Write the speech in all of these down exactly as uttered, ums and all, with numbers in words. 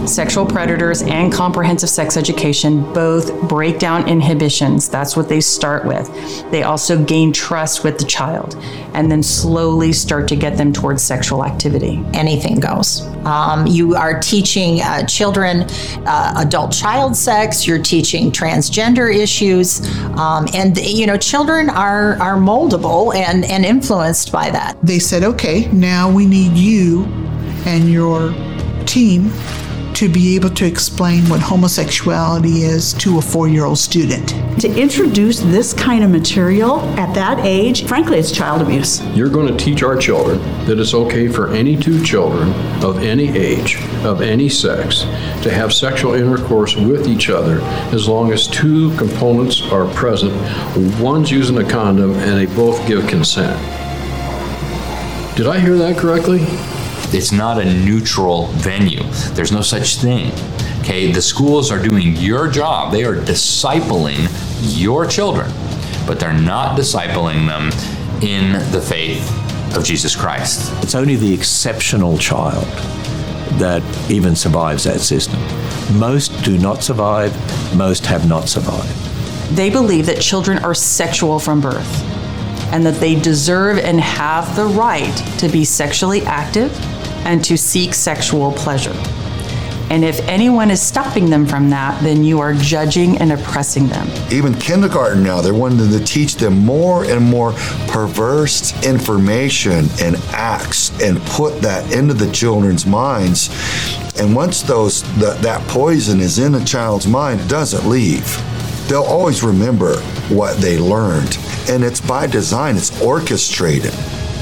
Sexual predators and comprehensive sex education both break down inhibitions. That's what they start with. They also gain trust with the child and then slowly start to get them towards sexual activity. Anything goes. Um, you are teaching uh, children uh, adult child sex, you're teaching transgender issues, um, and you know, children are, are moldable and, and influenced by that. They said, okay, now we need you and your team to be able to explain what homosexuality is to a four-year-old student. To introduce this kind of material at that age, frankly, it's child abuse. You're going to teach our children that it's okay for any two children of any age, of any sex, to have sexual intercourse with each other as long as two components are present. One's using a condom and they both give consent. Did I hear that correctly? It's not a neutral venue. There's no such thing. Okay, the schools are doing your job. They are discipling your children, but they're not discipling them in the faith of Jesus Christ. It's only the exceptional child that even survives that system. Most do not survive. Most have not survived. They believe that children are sexual from birth and that they deserve and have the right to be sexually active and to seek sexual pleasure. And if anyone is stopping them from that, then you are judging and oppressing them. Even kindergarten now, they're wanting to teach them more and more perverse information and acts and put that into the children's minds. And once those that, that poison is in a child's mind, it doesn't leave. They'll always remember what they learned. And it's by design, it's orchestrated.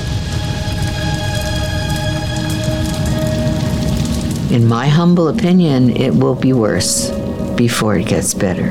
In my humble opinion, it will be worse before it gets better.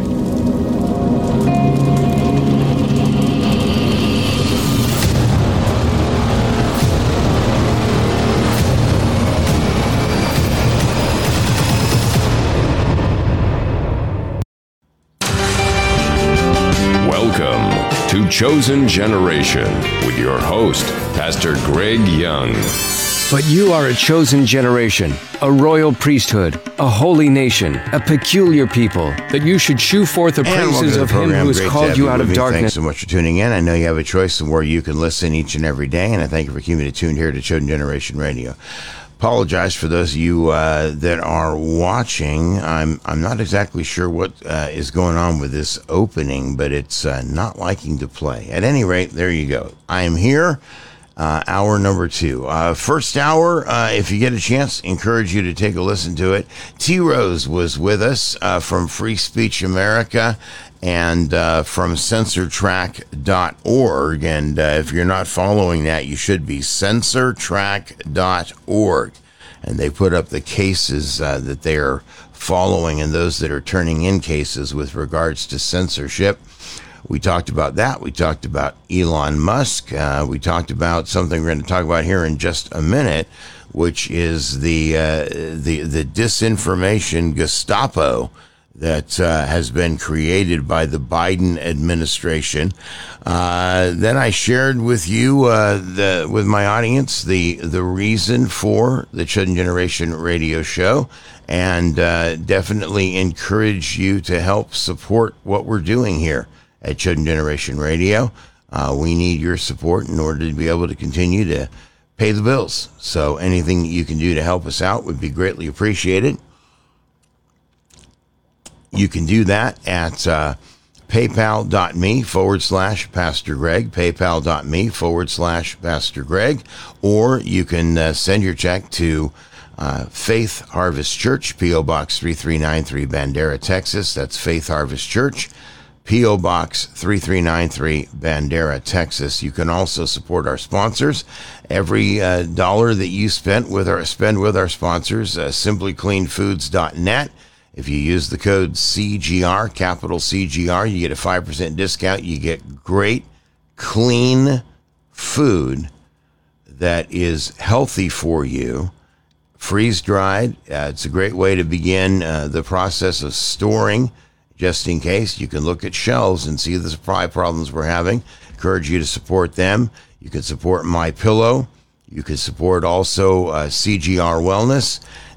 Welcome to Chosen Generation with your host, Pastor Greg Young. But you are a chosen generation, a royal priesthood, a holy nation, a peculiar people, that you should shew forth the praises of him who has called you out of darkness. Thanks so much for tuning in. I know you have a choice of where you can listen each and every day, and I thank you for keeping it tuned here to Chosen Generation Radio. Apologize for those of you uh, that are watching. I'm I'm not exactly sure what uh, is going on with this opening, but it's uh, not liking to play. At any rate, there you go. I am here. Uh, hour number two. Uh, first hour, uh, if you get a chance, encourage you to take a listen to it. T. Rose was with us uh, from Free Speech America and uh, from censor track dot org. And uh, if you're not following that, you should be censor track dot org. And they put up the cases uh, that they are following and those that are turning in cases with regards to censorship. We talked about that. We talked about Elon Musk. Uh, we talked about something we're going to talk about here in just a minute, which is the uh, the the disinformation Gestapo that uh, has been created by the Biden administration. Uh, then I shared with you, uh, the with my audience, the the reason for the Chosen Generation radio show, and uh, definitely encourage you to help support what we're doing here at Chosen Generation Radio. Uh, we need your support in order to be able to continue to pay the bills. So anything you can do to help us out would be greatly appreciated. You can do that at uh, paypal.me forward slash Pastor Greg, paypal.me forward slash Pastor Greg, or you can uh, send your check to uh, Faith Harvest Church, P O Box three three nine three, Bandera, Texas. That's Faith Harvest Church, P O Box three three nine three, Bandera, Texas. You can also support our sponsors. Every uh, dollar that you spent with our spend with our sponsors, uh, simply clean foods dot net. If you use the code C G R, capital C G R, you get a five percent discount. You get great, clean food that is healthy for you, freeze-dried. Uh, it's a great way to begin uh, the process of storing. Just in case, you can look at shelves and see the supply problems we're having. Encourage you to support them. You can support MyPillow. You can support also uh, C G R Wellness.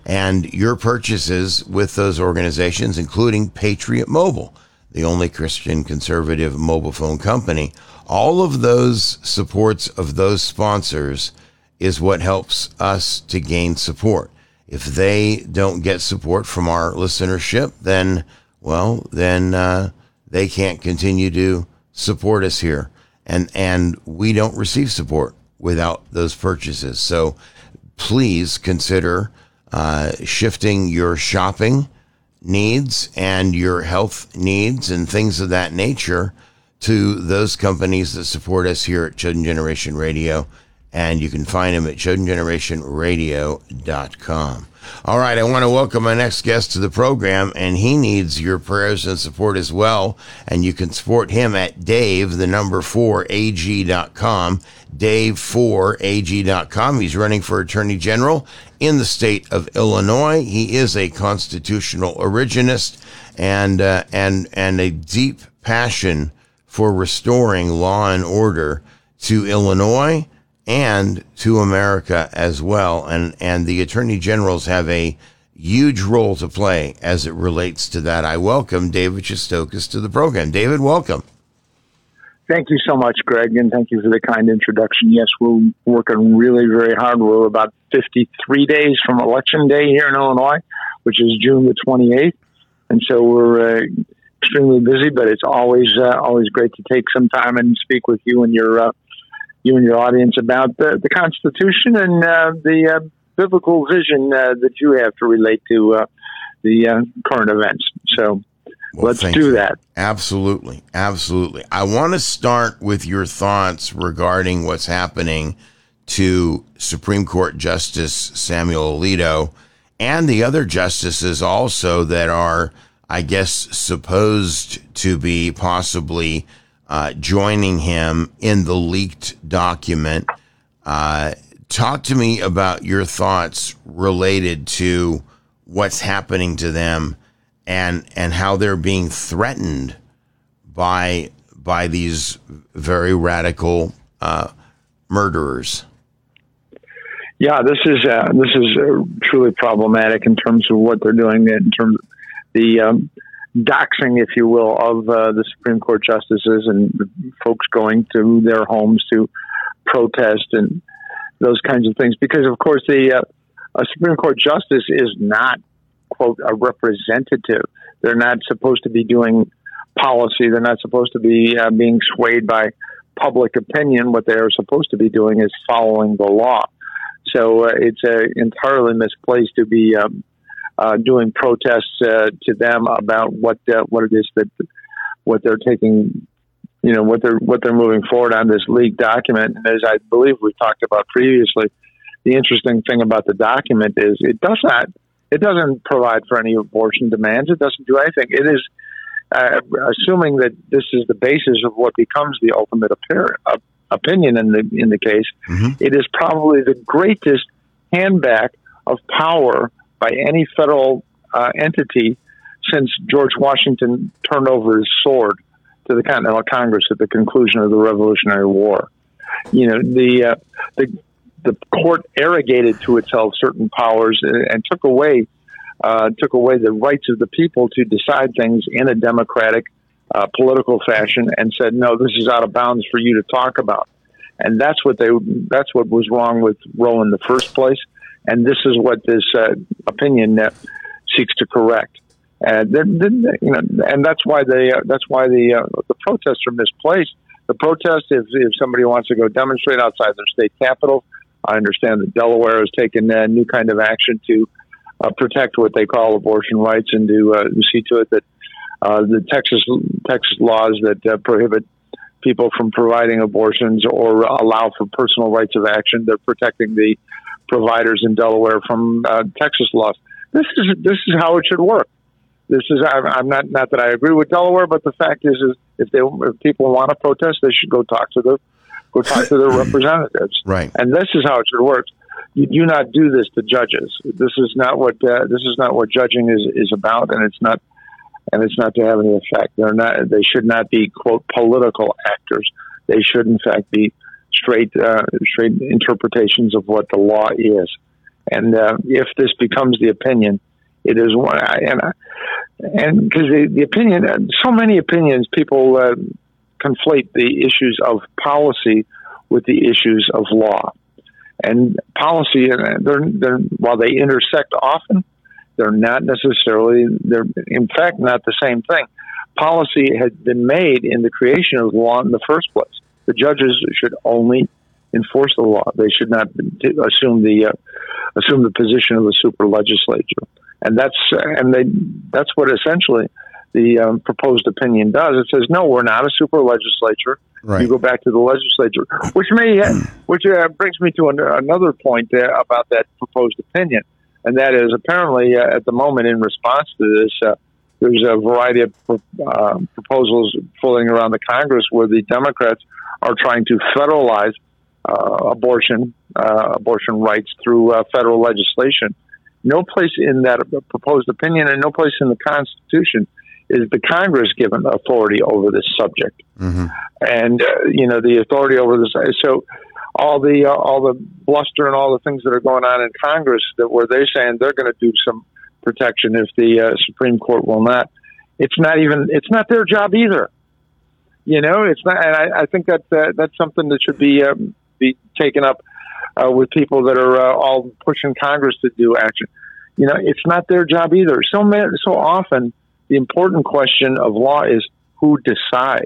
And your purchases with those organizations, including Patriot Mobile, the only Christian conservative mobile phone company, all of those supports of those sponsors is what helps us to gain support. If they don't get support from our listenership, then, well, then uh, they can't continue to support us here. And, and we don't receive support without those purchases. So please consider uh, shifting your shopping needs and your health needs and things of that nature to those companies that support us here at Chosen Generation Radio. And you can find them at chosen generation radio dot com. All right, I want to welcome my next guest to the program, and he needs your prayers and support as well. And you can support him at Dave, the number four, A G dot com, Dave four A G dot com. He's running for Attorney General in the state of Illinois. He is a constitutional originist and uh, and and a deep passion for restoring law and order to Illinois and to America as well. And, and the attorney generals have a huge role to play as it relates to that. I welcome David Shestokas to the program. David, welcome. Thank you so much, Greg, and thank you for the kind introduction. Yes, we're working really, very hard. We're about fifty-three days from Election Day here in Illinois, which is June the twenty-eighth. And so we're uh, extremely busy, but it's always uh, always great to take some time and speak with you and your uh, you and your audience about the, the Constitution and uh, the uh, biblical vision uh, that you have to relate to uh, the uh, current events. So well, let's do you. that. Absolutely. Absolutely. I want to start with your thoughts regarding what's happening to Supreme Court Justice Samuel Alito and the other justices also that are, I guess, supposed to be possibly Uh, joining him in the leaked document. Uh, talk to me about your thoughts related to what's happening to them and and how they're being threatened by by these very radical uh, murderers. Yeah, this is uh, this is uh, truly problematic in terms of what they're doing. In terms of the um, doxing, if you will, of uh, the Supreme Court justices and folks going to their homes to protest and those kinds of things. Because, of course, the uh, a Supreme Court justice is not, quote, a representative. They're not supposed to be doing policy. They're not supposed to be uh, being swayed by public opinion. What they are supposed to be doing is following the law. So uh, it's uh, entirely misplaced to be um, Uh, doing protests uh, to them about what uh, what it is that what they're taking, you know, what they're what they're moving forward on this leaked document. And as I believe we talked about previously, the interesting thing about the document is it does not it doesn't provide for any abortion demands. It doesn't do anything. It is uh, assuming that this is the basis of what becomes the ultimate appear- uh, opinion in the in the case. Mm-hmm. It is probably the greatest handback of power by any federal uh, entity since George Washington turned over his sword to the Continental Congress at the conclusion of the Revolutionary War. You know, the uh, the, the court arrogated to itself certain powers and, and took away uh, took away the rights of the people to decide things in a democratic uh, political fashion, and said, "No, this is out of bounds for you to talk about." And that's what they that's what was wrong with Roe in the first place. And this is what this uh, opinion uh, seeks to correct. And then, then, you know, and that's why they uh, that's why the uh, the protests are misplaced. The protest, if if somebody wants to go demonstrate outside their state capital, I understand that Delaware has taken a new kind of action to uh, protect what they call abortion rights and to uh, see to it that uh, the Texas Texas laws that uh, prohibit people from providing abortions or allow for personal rights of action, they're protecting the providers in Delaware from uh, Texas laws. This is this is how it should work. This is I'm not not that I agree with Delaware, but the fact is, is if they if people want to protest, they should go talk to the go talk to their representatives. Right. And this is how it should work. You do not do this to judges. This is not what uh, this is not what judging is, is about, and it's not and it's not to have any effect. They're not. They should not be, quote, political actors. They should, in fact, be straight uh, straight interpretations of what the law is. And uh, if this becomes the opinion, it is one. And and because the, the opinion, so many opinions, people uh, conflate the issues of policy with the issues of law. And policy, they're, they're, while they intersect often, they're not necessarily, they're in fact not the same thing. Policy had been made in the creation of law in the first place. The judges should only enforce the law. They should not assume the uh, assume the position of the super legislature. And that's and they that's what essentially the um, proposed opinion does. It says, no, we're not a super legislature. Right. You go back to the legislature, which may which uh, brings me to an, another point uh, about that proposed opinion, and that is apparently uh, at the moment in response to this, uh, there's a variety of uh, proposals floating around the Congress where the Democrats are trying to federalize uh, abortion uh, abortion rights through uh, federal legislation. No place in that proposed opinion and no place in the Constitution is the Congress given authority over this subject. Mm-hmm. And, uh, you know, the authority over this. So all the uh, all the bluster and all the things that are going on in Congress that where they're saying they're going to do some protection if the uh, Supreme Court will not. It's not even, it's not their job either. You know, it's not, and I, I think that uh, that's something that should be um, be taken up uh, with people that are uh, all pushing Congress to do action. You know, it's not their job either. So many, so often, the important question of law is who decides,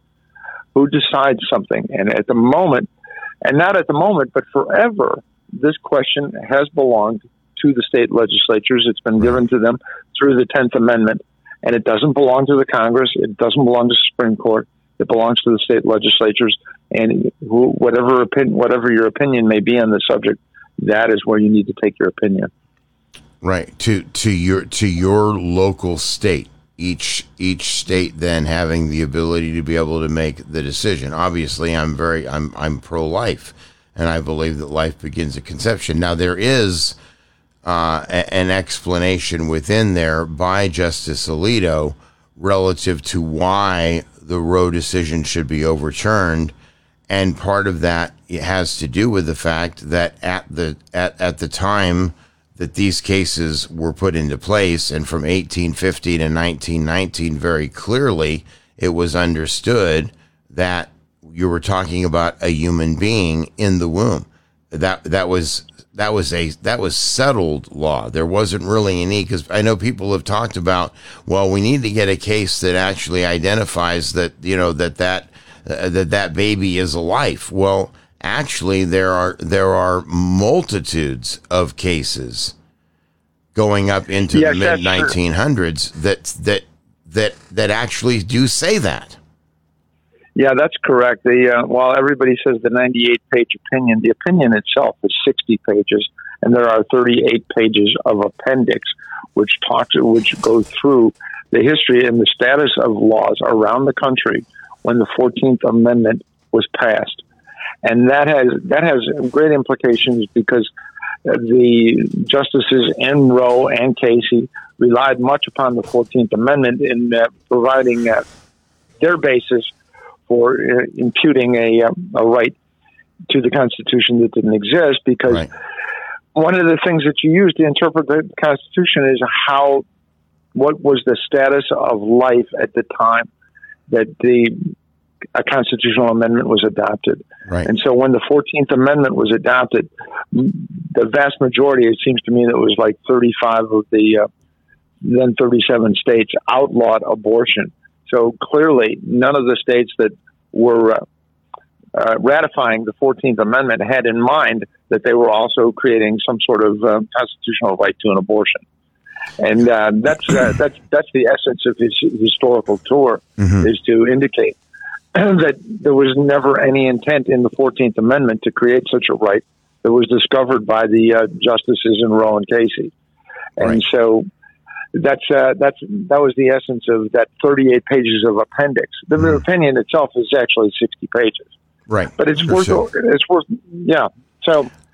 who decides something. And at the moment, and not at the moment, but forever, this question has belonged to the state legislatures. It's been given to them through the tenth Amendment, and it doesn't belong to the Congress. It doesn't belong to the Supreme Court. It belongs to the state legislatures, and who, whatever opinion, whatever your opinion may be on the subject, that is where you need to take your opinion. Right, to to your to your local state. Each each state then having the ability to be able to make the decision. Obviously, I'm very I'm I'm pro-life, and I believe that life begins at conception. Now, there is uh, a, an explanation within there by Justice Alito relative to why the Roe decision should be overturned, and part of that has to do with the fact that at the at at the time that these cases were put into place, and from eighteen fifty to nineteen nineteen, very clearly, it was understood that you were talking about a human being in the womb. That that was that was a that was settled law. There wasn't really any, because I know people have talked about, well, we need to get a case that actually identifies that, you know, that that uh, that that baby is a life. Well, actually, there are there are multitudes of cases going up into yes, the mid nineteen hundreds that that that that actually do say that. Yeah, that's correct. The uh, while everybody says the ninety-eight page opinion, the opinion itself is sixty pages, and there are thirty-eight pages of appendix, which talks which go through the history and the status of laws around the country when the fourteenth Amendment was passed. And that has that has great implications because the justices in Roe and Casey relied much upon the fourteenth Amendment in uh, providing uh, their basis for uh, imputing a, uh, a right to the Constitution that didn't exist. Because right. one of the things that you use to interpret the Constitution is how what was the status of life at the time that the a constitutional amendment was adopted. Right. And so when the fourteenth Amendment was adopted, the vast majority, it seems to me that it was like thirty-five of the uh, then thirty-seven states outlawed abortion. So clearly none of the states that were uh, uh, ratifying the fourteenth Amendment had in mind that they were also creating some sort of uh, constitutional right to an abortion. And uh, that's, uh, that's, that's the essence of his historical tour, mm-hmm. is to indicate that there was never any intent in the fourteenth Amendment to create such a right that was discovered by the uh, justices in Roe and Casey. And right. so that's uh, that's that was the essence of that thirty-eight pages of appendix. The mm. opinion itself is actually sixty pages. Right. But it's For worth sure. it's worth yeah. So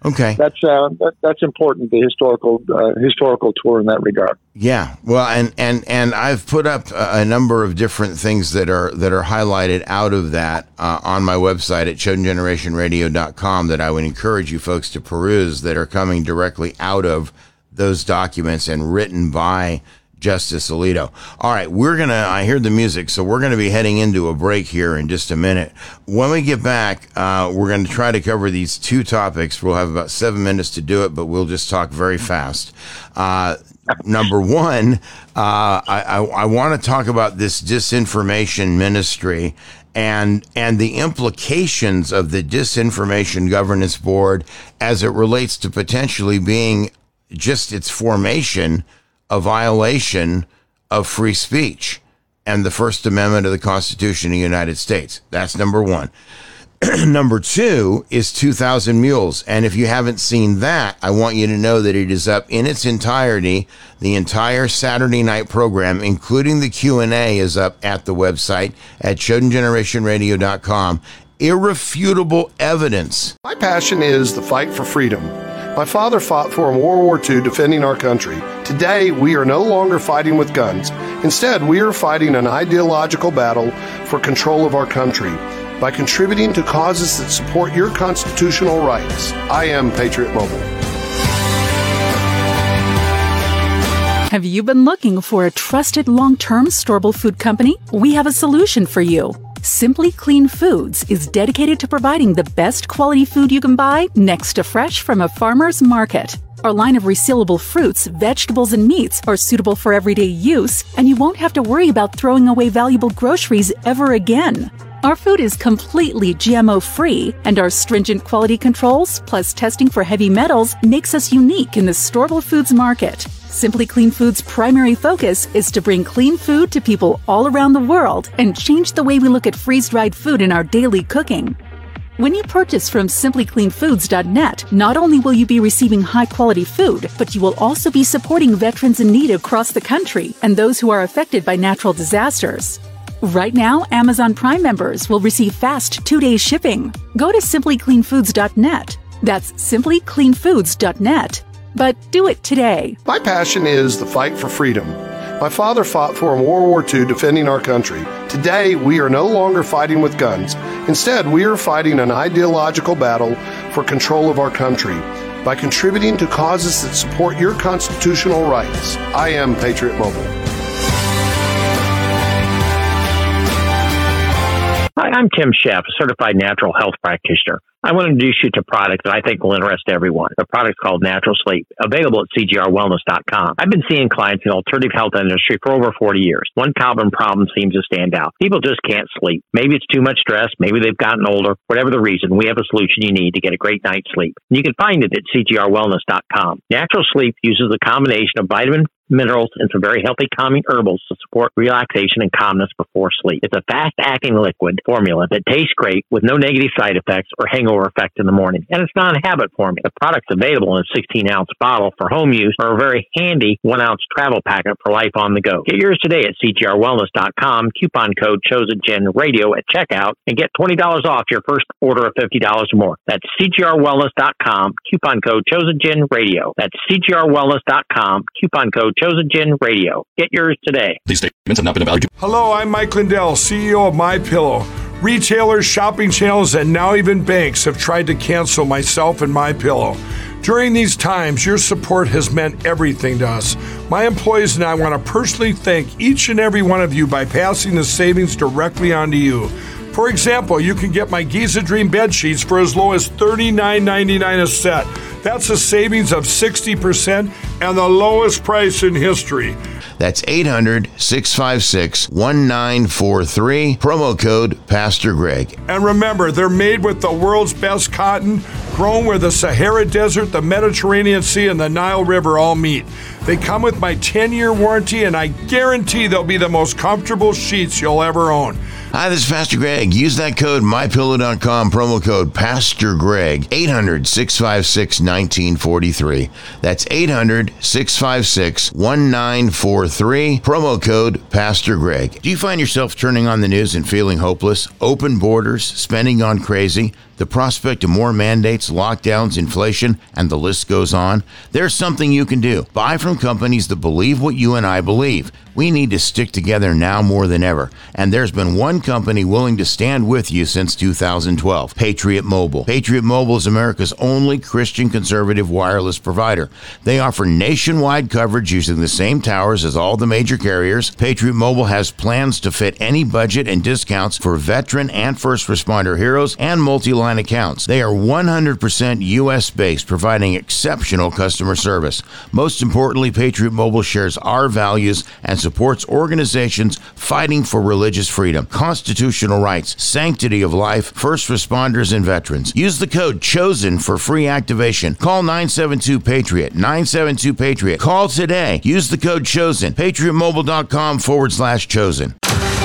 Okay, that's uh, that, that's important. The historical uh, historical tour in that regard. Yeah, well, and and and I've put up a number of different things that are that are highlighted out of that uh, on my website at chosen generation radio dot com that I would encourage you folks to peruse, that are coming directly out of those documents and written by Justice Alito. All right, we're going to, I hear the music, so we're going to be heading into a break here in just a minute. When we get back, uh, we're going to try to cover these two topics. We'll have about seven minutes to do it, but we'll just talk very fast. Uh, number one, uh, I, I, I want to talk about this disinformation ministry and and the implications of the Disinformation Governance Board as it relates to potentially being just its formation a violation of free speech and the First Amendment of the Constitution of the United States. That's number one. Number two is two thousand Mules. And if you haven't seen that, I want you to know that it is up in its entirety. The entire Saturday night program, including the Q and A, is up at the website at chosen generation radio dot com. Irrefutable evidence. My passion is the fight for freedom. My father fought for in World War Two defending our country. Today, we are no longer fighting with guns. Instead, we are fighting an ideological battle for control of our country by contributing to causes that support your constitutional rights. I am Patriot Mobile. Have you been looking for a trusted long-term storable food company? We have a solution for you. Simply Clean Foods is dedicated to providing the best quality food you can buy next to fresh from a farmer's market. Our line of resealable fruits, vegetables, and meats are suitable for everyday use, and you won't have to worry about throwing away valuable groceries ever again. Our food is completely G M O-free, and our stringent quality controls, plus testing for heavy metals, makes us unique in the storable foods market. Simply Clean Foods' primary focus is to bring clean food to people all around the world and change the way we look at freeze-dried food in our daily cooking. When you purchase from simply clean foods dot net, not only will you be receiving high-quality food, but you will also be supporting veterans in need across the country and those who are affected by natural disasters. Right now, Amazon Prime members will receive fast two-day shipping. Go to simply clean foods dot net. That's simply clean foods dot net. But do it today. My passion is the fight for freedom. My father fought for in World War Two defending our country. Today, we are no longer fighting with guns. Instead, we are fighting an ideological battle for control of our country by contributing to causes that support your constitutional rights. I am Patriot Mobile. Hi, I'm Tim Sheff, a certified natural health practitioner. I want to introduce you to a product that I think will interest everyone. The product's called Natural Sleep, available at c g r wellness dot com. I've been seeing clients in the alternative health industry for over forty years. One common problem seems to stand out. People just can't sleep. Maybe it's too much stress. Maybe they've gotten older. Whatever the reason, we have a solution you need to get a great night's sleep. You can find it at c g r wellness dot com. Natural Sleep uses a combination of vitamin, minerals, and some very healthy calming herbals to support relaxation and calmness before sleep. It's a fast-acting liquid formula that tastes great with no negative side effects or hangover effect in the morning. And it's not a habit formula. The product's available in a sixteen ounce bottle for home use or a very handy one ounce travel packet for life on the go. Get yours today at c g r wellness dot com, coupon code ChosenGenRadio at checkout, and get twenty dollars off your first order of fifty dollars or more. That's c g r wellness dot com, coupon code ChosenGenRadio. That's c g r wellness dot com, coupon code ChosenGenRadio. Get yours today. These statements have not been evaluated. Hello, I'm Mike Lindell, C E O of MyPillow. Retailers, shopping channels, and now even banks have tried to cancel myself and MyPillow. During these times, your support has meant everything to us. My employees and I want to personally thank each and every one of you by passing the savings directly on to you. For example, you can get my Giza Dream bed sheets for as low as thirty-nine ninety-nine a set. That's a savings of sixty percent and the lowest price in history. That's eight hundred, six five six, one nine four three, promo code Pastor Greg. And remember, they're made with the world's best cotton, grown where the Sahara Desert, the Mediterranean Sea, and the Nile River all meet. They come with my ten-year warranty, and I guarantee they'll be the most comfortable sheets you'll ever own. Hi, this is Pastor Greg. Use that code my pillow dot com, promo code Pastor Greg, eight hundred, six five six, one nine four three. That's eight hundred, six five six, one nine four three, promo code Pastor Greg. Do you find yourself turning on the news and feeling hopeless? Open borders, spending gone crazy, the prospect of more mandates, lockdowns, inflation, and the list goes on? There's something you can do. Buy from companies that believe what you and I believe. We need to stick together now more than ever. And there's been one company willing to stand with you since two thousand twelve, Patriot Mobile. Patriot Mobile is America's only Christian conservative wireless provider. They offer nationwide coverage using the same towers as all the major carriers. Patriot Mobile has plans to fit any budget and discounts for veteran and first responder heroes and multi-line accounts. They are one hundred percent U S based, providing exceptional customer service. Most importantly, Patriot Mobile shares our values and supports organizations fighting for religious freedom, constitutional rights, sanctity of life, first responders, and veterans. Use the code CHOSEN for free activation. Call nine seven two PATRIOT, nine seven two PATRIOT. Call today. Use the code CHOSEN, patriotmobile.com forward slash chosen.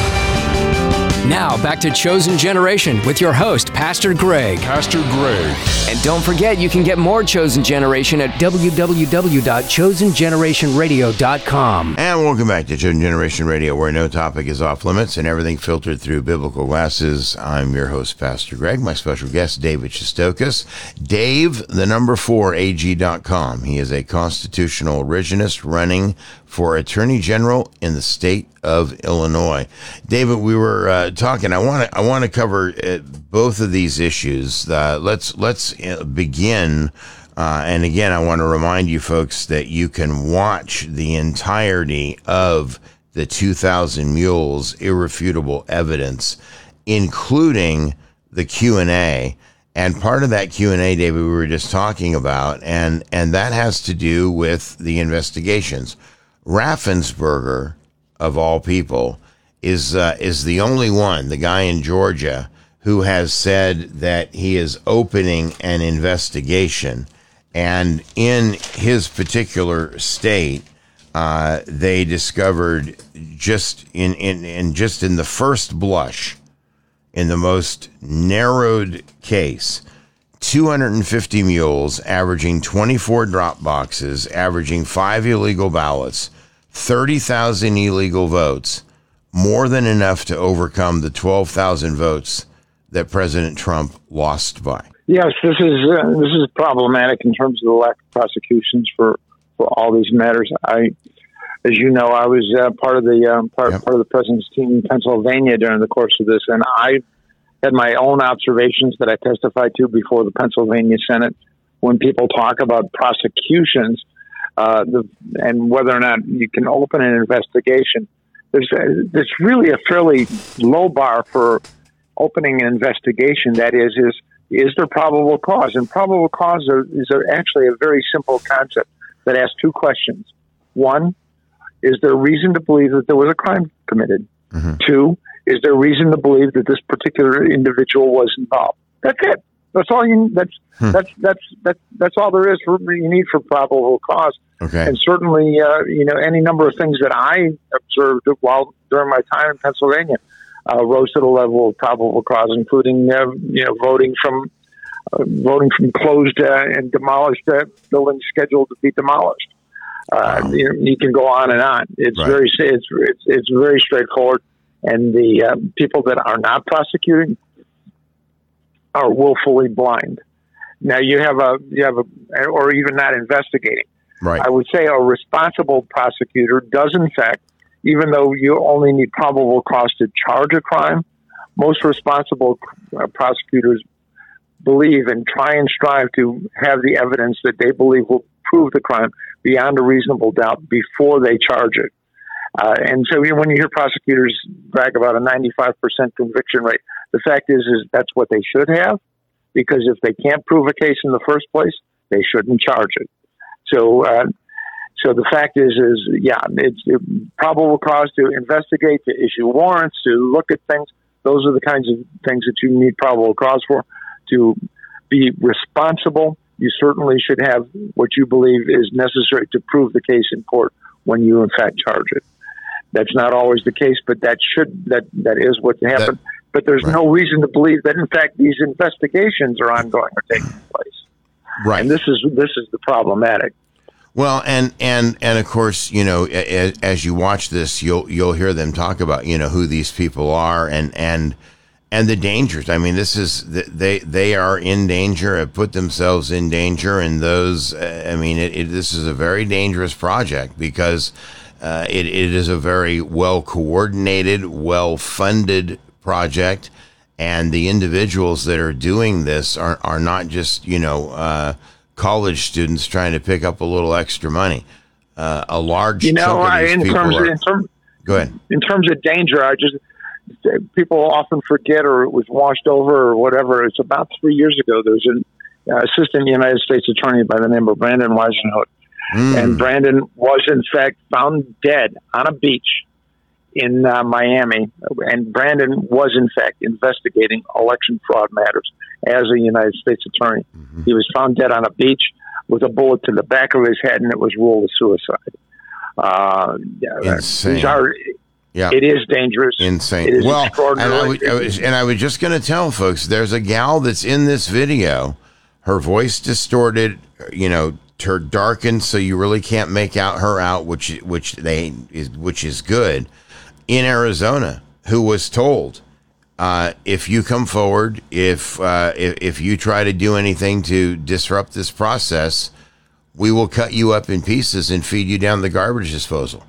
Now, back to Chosen Generation with your host, Pastor Greg. Pastor Greg. And don't forget, you can get more Chosen Generation at w w w dot chosen generation radio dot com. And welcome back to Chosen Generation Radio, where no topic is off limits and everything filtered through biblical glasses. I'm your host, Pastor Greg. My special guest, David Shestokas. Dave, the number four, A G dot com. He is a constitutional revisionist running for Attorney General in the state of Illinois. David, we were uh, talking. I want to I want to cover uh, both of these issues. Uh, let's let's begin. Uh, and again, I want to remind you folks that you can watch the entirety of the two thousand Mules irrefutable evidence, including the Q and A. And part of that Q and A, David, we were just talking about, and and that has to do with the investigations. Raffensperger, of all people, is uh, is the only one, the guy in Georgia, who has said that he is opening an investigation. And in his particular state, uh, they discovered just in, in, in just in the first blush, in the most narrowed case, two hundred fifty mules, averaging twenty-four drop boxes, averaging five illegal ballots, thirty thousand illegal votes, more than enough to overcome the twelve thousand votes that President Trump lost by. Yes, this is uh, this is problematic in terms of the lack of prosecutions for, for all these matters. I, as you know, I was uh, part of the um, part, yep. part of the president's team in Pennsylvania during the course of this, and I had my own observations that I testified to before the Pennsylvania Senate. When people talk about prosecutions, Uh, the, and whether or not you can open an investigation, there's a, there's really a fairly low bar for opening an investigation. That is, is is there probable cause? And probable cause are, is a, actually a very simple concept that asks two questions. One, is there reason to believe that there was a crime committed? Mm-hmm. Two, is there reason to believe that this particular individual was involved? That's it. That's all you. That's hmm. that's that's that's that's all there is for you need for probable cause. Okay. And certainly, uh, you know, any number of things that I observed while during my time in Pennsylvania uh, rose to the level of probable cause, including uh, you know voting from uh, voting from closed uh, and demolished uh, buildings scheduled to be demolished. Uh, wow. you, know, you can go on and on. It's right. very it's, it's it's very straightforward, and the uh, people that are not prosecuting are willfully blind. Now you have a you have a or even not investigating. Right. I would say a responsible prosecutor does, in fact, even though you only need probable cause to charge a crime, most responsible uh, prosecutors believe and try and strive to have the evidence that they believe will prove the crime beyond a reasonable doubt before they charge it. Uh, and so you know, when you hear prosecutors brag about a ninety-five percent conviction rate, the fact is, is that's what they should have, because if they can't prove a case in the first place, they shouldn't charge it. So, uh, so the fact is, is yeah, it's it, probable cause to investigate, to issue warrants, to look at things. Those are the kinds of things that you need probable cause for. To be responsible you certainly should have what you believe is necessary to prove the case in court when you in fact charge it. That's not always the case, but that should that that is what's happened. That, but there's right. no reason to believe that in fact these investigations are ongoing or taking place. Right. And this is this is the problematic. Well, and and and of course, you know, as, as you watch this, you'll you'll hear them talk about, you know, who these people are and and and the dangers. I mean, this is they they are in danger, have put themselves in danger, and those. I mean, it, it, this is a very dangerous project because uh, it it is a very well coordinated, well funded project, and the individuals that are doing this are are not just, you know. Uh, college students trying to pick up a little extra money. Uh, a large you know, chunk of these in people terms are, of, in terms, go ahead. In terms of danger, I just people often forget or it was washed over or whatever. It's about three years ago. There was an uh, assistant United States attorney by the name of Brandon Weisenhout, mm. and Brandon was in fact found dead on a beach in uh, Miami, and Brandon was in fact investigating election fraud matters as a United States attorney. Mm-hmm. He was found dead on a beach with a bullet to the back of his head, and it was ruled a suicide. Uh, Insane. These are, yeah. It is dangerous. Insane. It is well, extraordinary. and I, would, I was, and I was just going to tell folks, there's a gal that's in this video, her voice distorted, you know, her darkened, so you really can't make out her out, which which they is which is good. In Arizona, who was told, uh, if you come forward, if, uh, if if you try to do anything to disrupt this process, we will cut you up in pieces and feed you down the garbage disposal.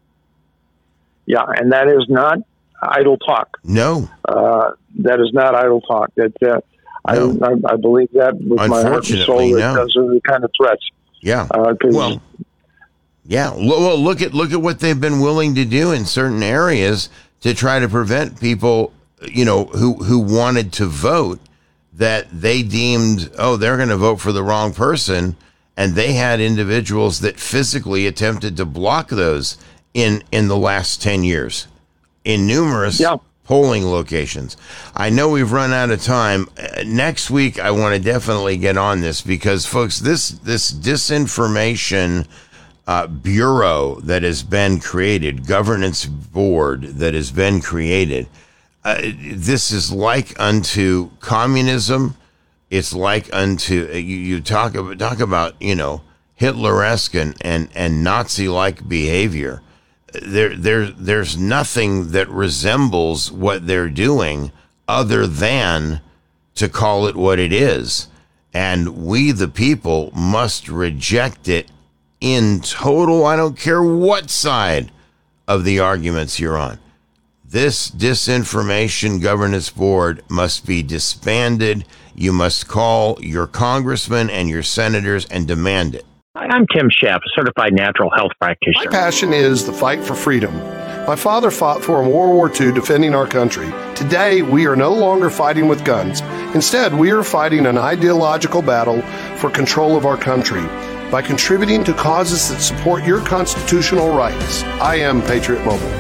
Yeah, and that is not idle talk. No, uh, that is not idle talk. That uh, no. I, I believe that with my heart and soul. That no. those are the kind of threats. Yeah. Uh, well. Yeah, well, look at look at what they've been willing to do in certain areas to try to prevent people, you know, who who wanted to vote that they deemed, oh, they're going to vote for the wrong person, and they had individuals that physically attempted to block those in in the last ten years in numerous yeah. polling locations. I know we've run out of time. Uh, next week, I want to definitely get on this because, folks, this this disinformation Uh, bureau that has been created, governance board that has been created. Uh, this is like unto communism. It's like unto you, you talk about talk about you know Hitleresque and and, and Nazi-like behavior. There there there's nothing that resembles what they're doing other than to call it what it is, and we the people must reject it in total. I don't care what side of the arguments you're on. This disinformation governance board must be disbanded. You must call your congressmen and your senators and demand it. I'm Tim Sheff, a certified natural health practitioner. My passion is the fight for freedom. My father fought for in World War Two defending our country. Today, we are no longer fighting with guns. Instead, we are fighting an ideological battle for control of our country by contributing to causes that support your constitutional rights. I am Patriot Mobile.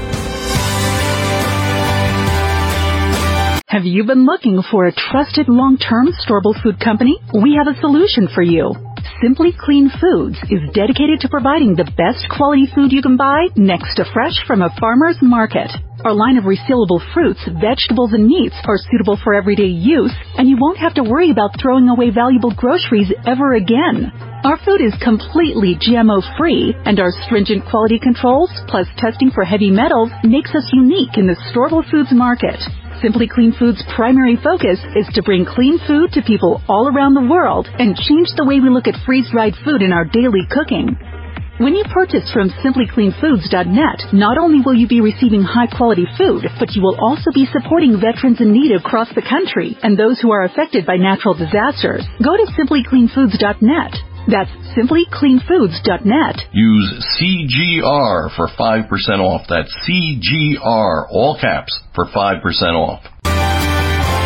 Have you been looking for a trusted long-term storable food company? We have a solution for you. Simply Clean Foods is dedicated to providing the best quality food you can buy next to fresh from a farmer's market. Our line of resealable fruits, vegetables, and meats are suitable for everyday use, and you won't have to worry about throwing away valuable groceries ever again. Our food is completely G M O-free, and our stringent quality controls, plus testing for heavy metals, makes us unique in the storable foods market. Simply Clean Foods' primary focus is to bring clean food to people all around the world and change the way we look at freeze-dried food in our daily cooking. When you purchase from simply clean foods dot net, not only will you be receiving high-quality food, but you will also be supporting veterans in need across the country and those who are affected by natural disasters. Go to simply clean foods dot net. That's simply clean foods dot net. Use C G R for five percent off. That's C G R, all caps, for five percent off.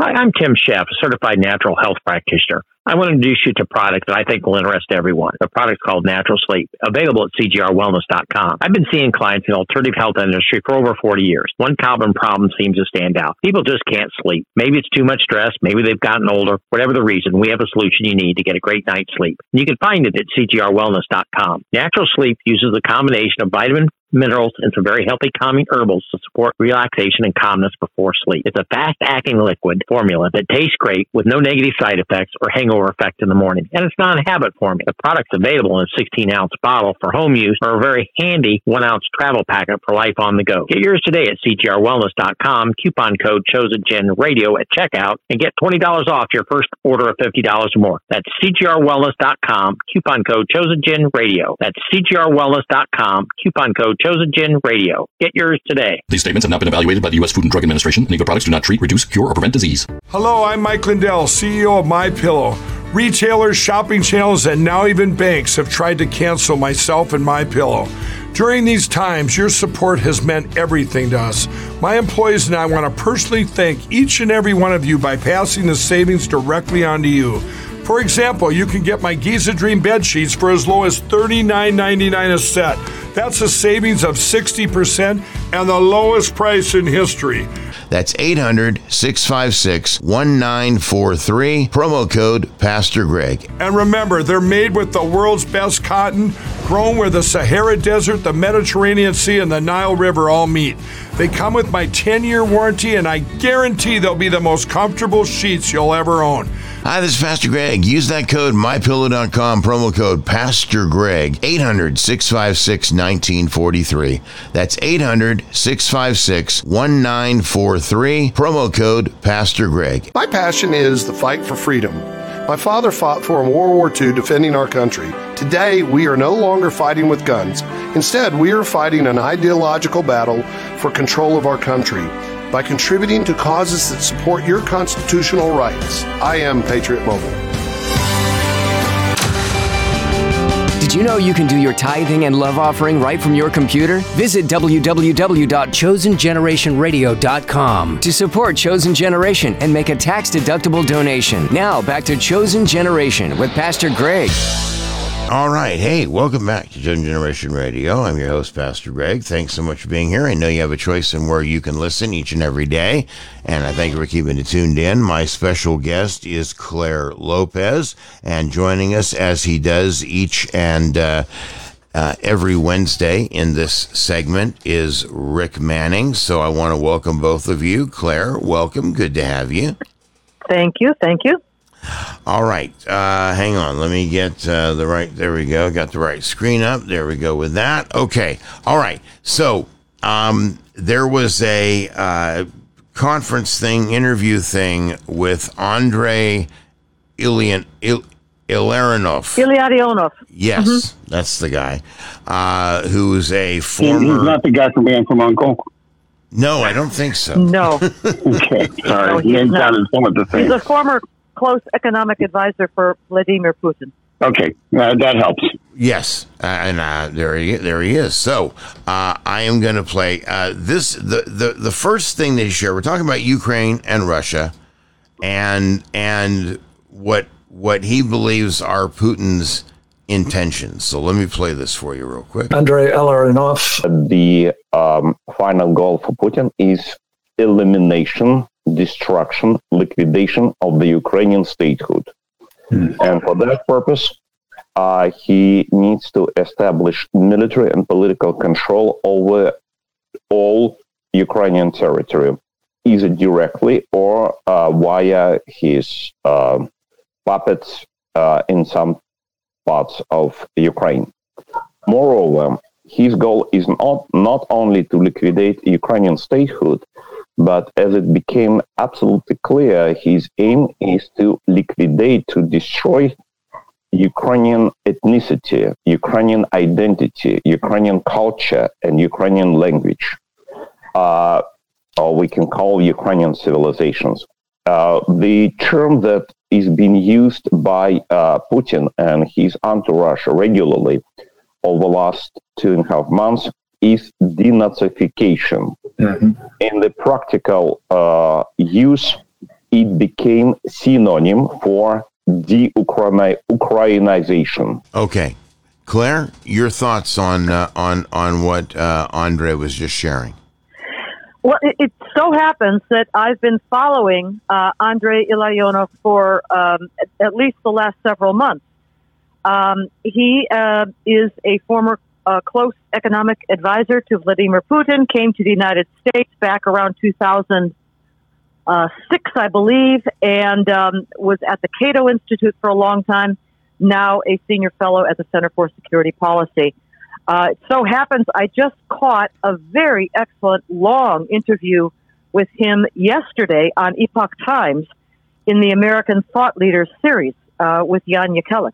Hi, I'm Tim Sheff, a certified natural health practitioner. I want to introduce you to a product that I think will interest everyone. The product's called Natural Sleep, available at C G R wellness dot com. I've been seeing clients in the alternative health industry for over forty years. One common problem seems to stand out. People just can't sleep. Maybe it's too much stress. Maybe they've gotten older. Whatever the reason, we have a solution you need to get a great night's sleep. You can find it at C G R wellness dot com. Natural Sleep uses a combination of vitamin, minerals, and some very healthy calming herbals to support relaxation and calmness before sleep. It's a fast-acting liquid formula that tastes great with no negative side effects or hangover effect in the morning. And it's not a habit formula. The product's available in a sixteen-ounce bottle for home use or a very handy one-ounce travel packet for life on the go. Get yours today at C G R wellness dot com, coupon code ChosenGenRadio at checkout, and get twenty dollars off your first order of fifty dollars or more. That's C G R wellness dot com, coupon code ChosenGenRadio. That's C G R wellness dot com, coupon code ChosenGenRadio. Get yours today. These statements have not been evaluated by the U S Food and Drug Administration, and other products do not treat, reduce, cure, or prevent disease. Hello, I'm Mike Lindell, C E O of MyPillow. Retailers, shopping channels, and now even banks have tried to cancel myself and MyPillow. During these times, your support has meant everything to us. My employees and I want to personally thank each and every one of you by passing the savings directly on to you. For example, you can get my Giza Dream bed sheets for as low as thirty-nine ninety-nine a set. That's a savings of sixty percent and the lowest price in history. That's eight hundred, six five six, one nine four three, promo code Pastor Greg. And remember, they're made with the world's best cotton, grown where the Sahara Desert, the Mediterranean Sea, and the Nile River all meet. They come with my ten-year warranty, and I guarantee they'll be the most comfortable sheets you'll ever own. Hi, this is Pastor Greg. Use that code my pillow dot com, promo code Pastor Greg, eight hundred, six five six, one nine four three. That's eight hundred, six five six, one nine four three, promo code Pastor Greg. My passion is the fight for freedom. My father fought for in World War Two defending our country. Today, we are no longer fighting with guns. Instead, we are fighting an ideological battle for control of our country by contributing to causes that support your constitutional rights. I am Patriot Mobile. Did you know you can do your tithing and love offering right from your computer? Visit w w w dot chosen generation radio dot com to support Chosen Generation and make a tax-deductible donation. Now, back to Chosen Generation with Pastor Greg. All right. Hey, welcome back to Chosen Generation Radio. I'm your host, Pastor Greg. Thanks so much for being here. I know you have a choice in where you can listen each and every day, and I thank you for keeping it tuned in. My special guest is Claire Lopez, and joining us as he does each and uh, uh, every Wednesday in this segment is Rick Manning. So I want to welcome both of you. Claire, welcome. Good to have you. Thank you. Thank you. All right. Uh, hang on. Let me get uh, the right. There we go. Got the right screen up. There we go with that. Okay. All right. So um, there was a uh, conference thing, interview thing with Andrei Ilian, Il, Illarionov. Illarionov. Yes, mm-hmm. That's the guy uh, who's a former. He's not the guy from Man from Uncle. No, I don't think so. No. Okay. Sorry. No, he he's, not. Somewhat the same. He's a former close economic advisor for Vladimir Putin. Okay, uh, that helps. Yes, uh, and uh, there he there he is. So uh, I am going to play uh, this. The, the the first thing they share. We're talking about Ukraine and Russia, and and what what he believes are Putin's intentions. So let me play this for you real quick. Andrei Illarionov. The um, final goal for Putin is elimination, destruction, liquidation of the Ukrainian statehood. Mm. And for that purpose, uh, he needs to establish military and political control over all Ukrainian territory, either directly or uh, via his uh, puppets uh, in some parts of Ukraine. Moreover, his goal is not, not only to liquidate Ukrainian statehood, but as it became absolutely clear, his aim is to liquidate, to destroy Ukrainian ethnicity, Ukrainian identity, Ukrainian culture, and Ukrainian language. Uh, or we can call Ukrainian civilizations. Uh, the term that is being used by uh, Putin and his entourage regularly over the last two and a half months is denazification. Mm-hmm. In the practical uh, use, it became synonym for de-Ukrainization. Okay. Claire, your thoughts on uh, on on what uh, Andre was just sharing? Well, it, it so happens that I've been following uh, Andrei Illarionov for um, at, at least the last several months. Um, he uh, is a former uh, close economic advisor to Vladimir Putin, came to the United States back around two thousand six, I believe, and um, was at the Cato Institute for a long time, now a senior fellow at the Center for Security Policy. Uh, it so happens I just caught a very excellent long interview with him yesterday on Epoch Times in the American Thought Leaders series uh, with Jan Jekielek.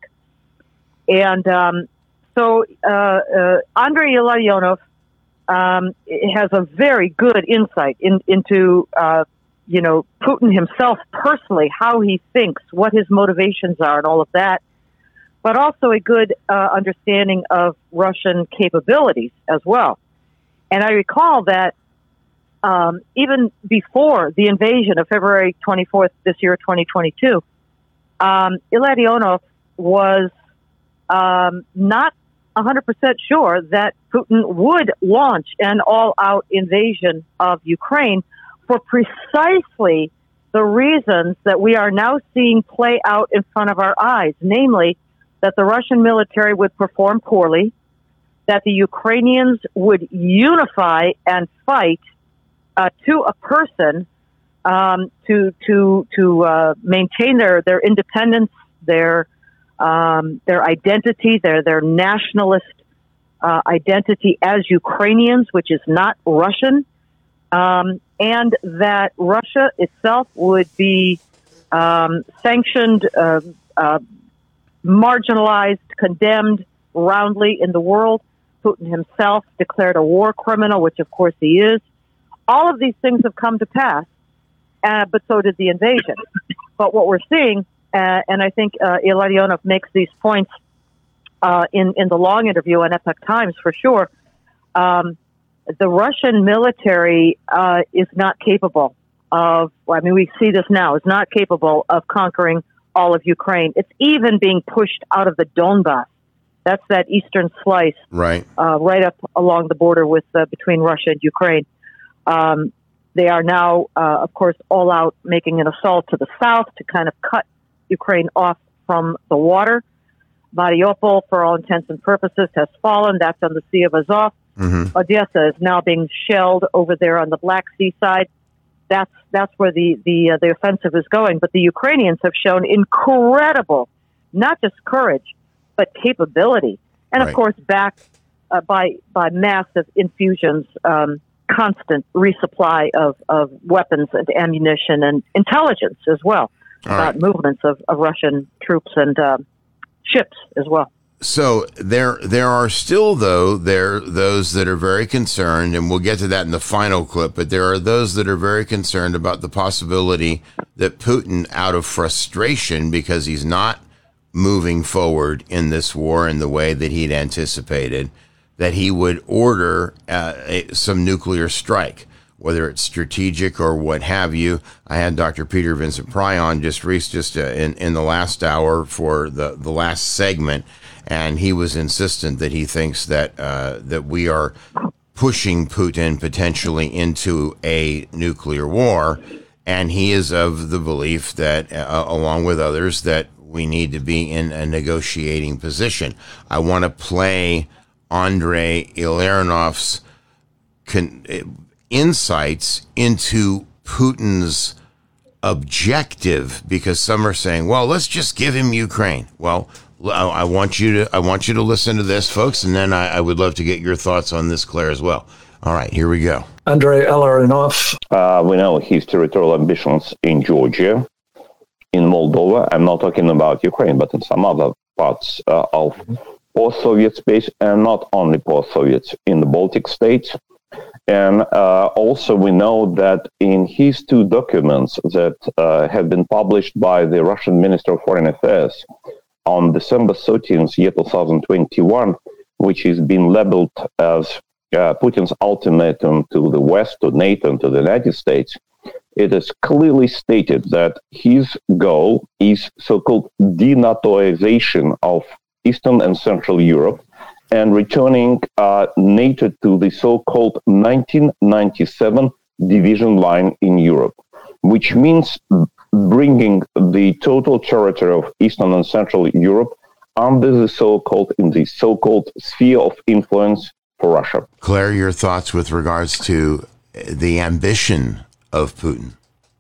And um, so uh, uh, Andrei Illarionov um, has a very good insight in, into, uh, you know, Putin himself personally, how he thinks, what his motivations are, and all of that, but also a good uh, understanding of Russian capabilities as well. And I recall that um, even before the invasion of February twenty-fourth this year, twenty twenty-two, um, Illarionov was um, not one hundred percent sure that Putin would launch an all-out invasion of Ukraine for precisely the reasons that we are now seeing play out in front of our eyes, namely that the Russian military would perform poorly, that the Ukrainians would unify and fight uh, to a person um, to to to uh, maintain their, their independence, their um, their identity, their their nationalist uh, identity as Ukrainians, which is not Russian, um, and that Russia itself would be um, sanctioned, uh, uh, marginalized, condemned roundly in the world. Putin himself declared a war criminal, which of course he is. All of these things have come to pass, uh, but so did the invasion. But what we're seeing, uh, and I think uh, Illarionov makes these points uh, in, in the long interview on Epoch Times for sure, um, the Russian military uh, is not capable of, I mean, we see this now, is not capable of conquering all of Ukraine. It's even being pushed out of the Donbass. That's that eastern slice, right, uh, right up along the border with uh, between Russia and Ukraine. Um, they are now, uh, of course, all out making an assault to the south to kind of cut Ukraine off from the water. Mariupol, for all intents and purposes, has fallen. That's on the Sea of Azov. Mm-hmm. Odessa is now being shelled over there on the Black Sea side. That's that's where the the uh, the offensive is going. But the Ukrainians have shown incredible, not just courage, but capability, and of right. course backed uh, by by massive infusions, um, constant resupply of, of weapons and ammunition and intelligence as well All about right. movements of, of Russian troops and uh, ships as well. So there, there are still though there those that are very concerned, and we'll get to that in the final clip. But there are those that are very concerned about the possibility that Putin, out of frustration because he's not moving forward in this war in the way that he'd anticipated, that he would order uh, a, some nuclear strike, whether it's strategic or what have you. I had Doctor Peter Vincent Pry on just just uh, in in the last hour for the the last segment. And he was insistent that he thinks that uh, that we are pushing Putin potentially into a nuclear war, and he is of the belief that, uh, along with others, that we need to be in a negotiating position. I want to play Andrei Illarionov's con- insights into Putin's objective, because some are saying, "Well, let's just give him Ukraine." Well, I want you to I want you to listen to this, folks, and then I, I would love to get your thoughts on this, Claire, as well. All right, here we go. Andrei Illarionov. Uh, we know his territorial ambitions in Georgia, in Moldova. I'm not talking about Ukraine, but in some other parts uh, of post-Soviet space, and not only post-Soviet, in the Baltic states. And uh, also we know that in his two documents that uh, have been published by the Russian Minister of Foreign Affairs on December thirteenth, year two thousand twenty-one, which is being labeled as uh, Putin's ultimatum to the West, to NATO, and to the United States, it is clearly stated that his goal is so-called denatoization of Eastern and Central Europe and returning uh, NATO to the so-called nineteen ninety-seven division line in Europe, which means bringing the total territory of Eastern and Central Europe under the so-called, in the so-called sphere of influence for Russia. Claire, your thoughts with regards to the ambition of Putin?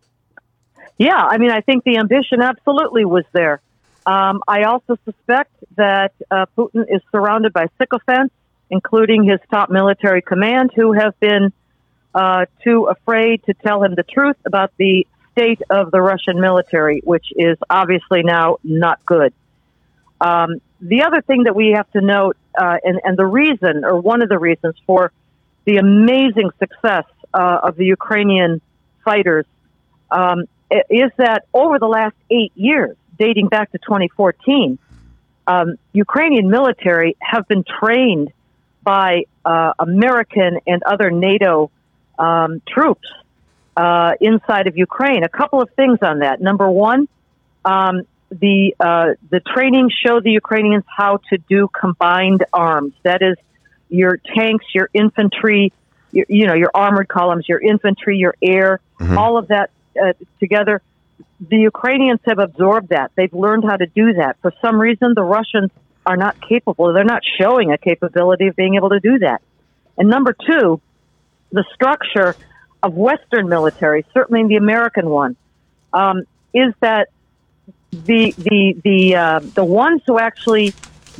Yeah, I mean, I think the ambition absolutely was there. Um, I also suspect that uh, Putin is surrounded by sycophants, including his top military command, who have been uh, too afraid to tell him the truth about the state of the Russian military, which is obviously now not good. Um, the other thing that we have to note, uh, and, and the reason, or one of the reasons for the amazing success uh, of the Ukrainian fighters, um, is that over the last eight years, dating back to twenty fourteen, um, Ukrainian military have been trained by uh, American and other NATO um, troops uh, inside of Ukraine. A couple of things on that. Number one, um, the uh, the training showed the Ukrainians how to do combined arms. That is, your tanks, your infantry, your, you know, your armored columns, your infantry, your air, mm-hmm. all of that uh, together. The Ukrainians have absorbed that. They've learned how to do that. For some reason, the Russians are not capable. They're not showing a capability of being able to do that. And number two, the structure of Western military, certainly the American one, um, is that the the the uh, the ones who actually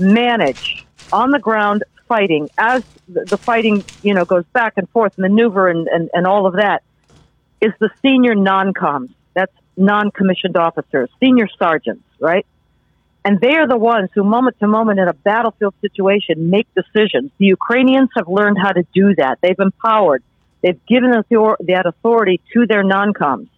manage on the ground fighting, as the fighting you know goes back and forth, maneuver and, and, and all of that, is the senior non-coms. That's non-commissioned officers, senior sergeants, right? And they are the ones who, moment to moment in a battlefield situation, make decisions. The Ukrainians have learned how to do that. They've empowered. They've given that authority to their non-coms.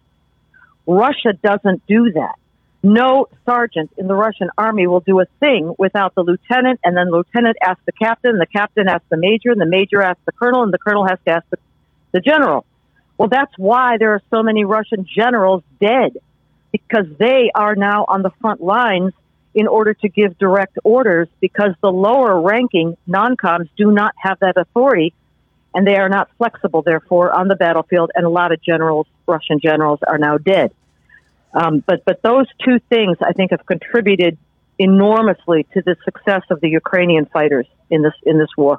Russia doesn't do that. No sergeant in the Russian army will do a thing without the lieutenant, and then the lieutenant asks the captain, and the captain asks the major, and the major asks the colonel, and the colonel has to ask the, the general. Well, that's why there are so many Russian generals dead, because they are now on the front lines in order to give direct orders, because the lower ranking non-coms do not have that authority, and they are not flexible, therefore, on the battlefield, and a lot of generals, Russian generals, are now dead. Um, but, but those two things, I think, have contributed enormously to the success of the Ukrainian fighters in this in this war.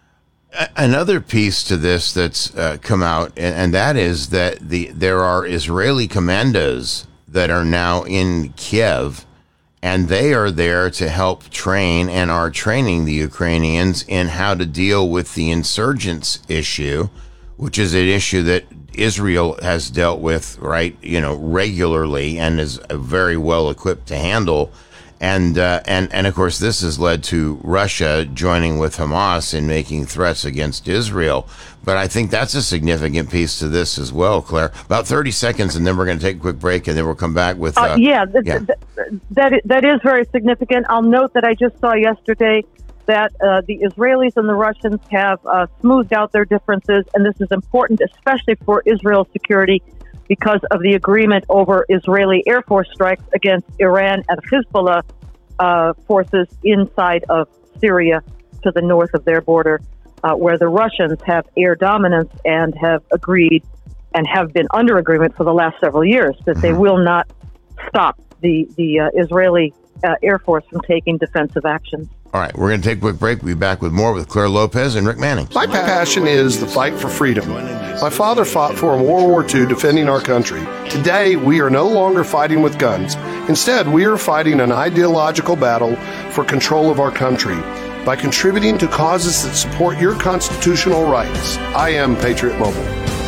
Another piece to this that's uh, come out, and, and that is that the there are Israeli commandos that are now in Kiev, and they are there to help train and are training the Ukrainians in how to deal with the insurgents issue, which is an issue that Israel has dealt with, right, you know, regularly and is very well equipped to handle. And, uh, and, and of course, this has led to Russia joining with Hamas in making threats against Israel. But I think that's a significant piece to this as well, Claire. About thirty seconds, and then we're going to take a quick break, and then we'll come back with... Uh, uh, yeah, th- yeah. Th- that, that is very significant. I'll note that I just saw yesterday that uh, the Israelis and the Russians have uh, smoothed out their differences, and this is important, especially for Israel's security, because of the agreement over Israeli Air Force strikes against Iran and Hezbollah uh, forces inside of Syria to the north of their border, uh, where the Russians have air dominance and have agreed and have been under agreement for the last several years that mm-hmm. they will not stop the, the uh, Israeli uh, Air Force from taking defensive actions. All right, we're going to take a quick break. We'll be back with more with Claire Lopez and Rick Manning. My passion is the fight for freedom. My father fought for in World War Two defending our country. Today, we are no longer fighting with guns. Instead, we are fighting an ideological battle for control of our country by contributing to causes that support your constitutional rights. I am Patriot Mobile.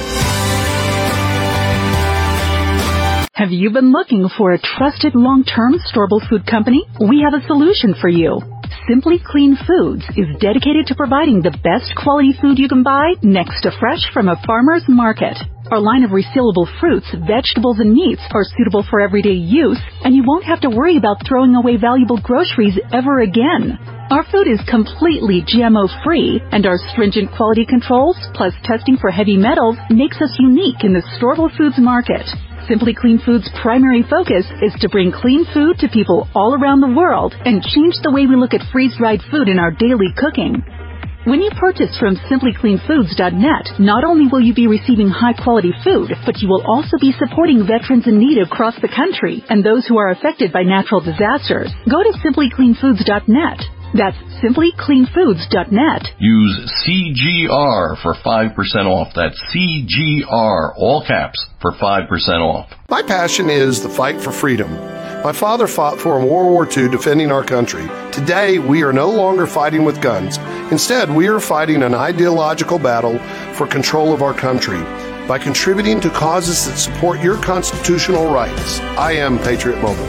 Have you been looking for a trusted long-term storable food company? We have a solution for you. Simply Clean Foods is dedicated to providing the best quality food you can buy next to fresh from a farmer's market. Our line of resealable fruits, vegetables, and meats are suitable for everyday use, and you won't have to worry about throwing away valuable groceries ever again. Our food is completely G M O-free, and our stringent quality controls, plus testing for heavy metals, makes us unique in the storable foods market. Simply Clean Foods' primary focus is to bring clean food to people all around the world and change the way we look at freeze-dried food in our daily cooking. When you purchase from simply clean foods dot net, not only will you be receiving high-quality food, but you will also be supporting veterans in need across the country and those who are affected by natural disasters. Go to simply clean foods dot net. That's simply clean foods dot net. Use C G R for five percent off. That's C G R, all caps, for five percent off. My passion is the fight for freedom. My father fought for in World War Two defending our country. Today, we are no longer fighting with guns. Instead, we are fighting an ideological battle for control of our country by contributing to causes that support your constitutional rights. I am Patriot Mobile.